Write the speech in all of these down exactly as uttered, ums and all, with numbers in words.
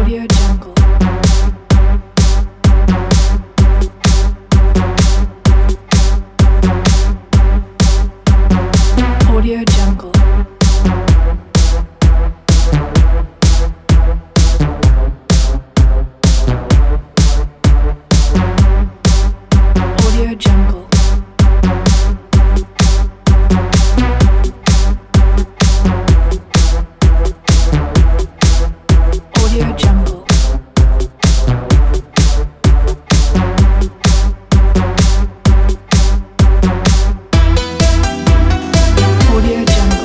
Audio Jungle. Audio Jungle. Audio Jungle. Audio Jungle. Audio Jungle.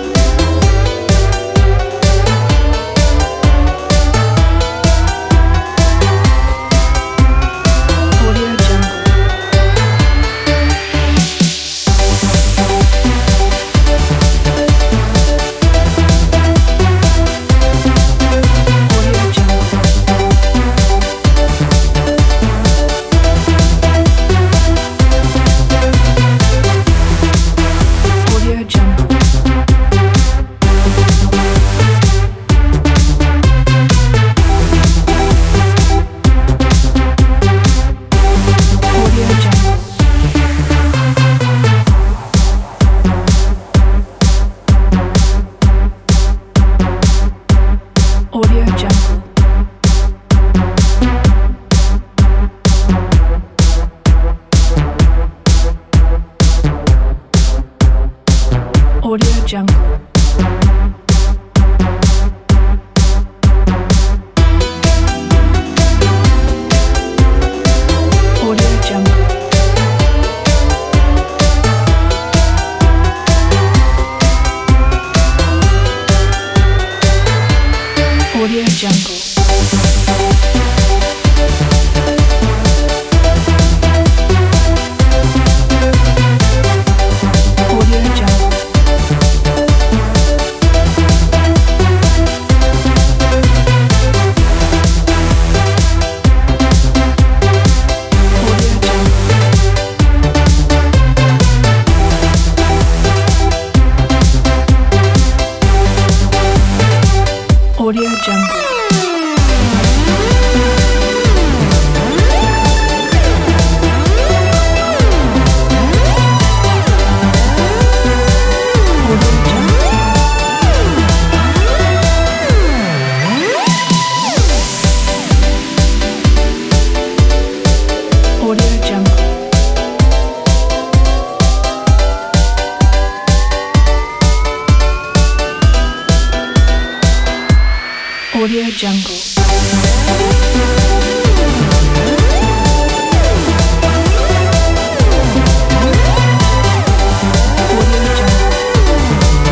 Audio Jungle. Audio Jungle. Audio Jungle. Audio Jungle. Audio Jungle. Audio Jungle. Audio Jungle. Audio Jungle. Audio Jungle. Audio Jungle. Audio Jungle. Audio Jungle.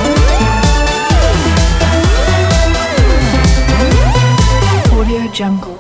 Audio Jungle.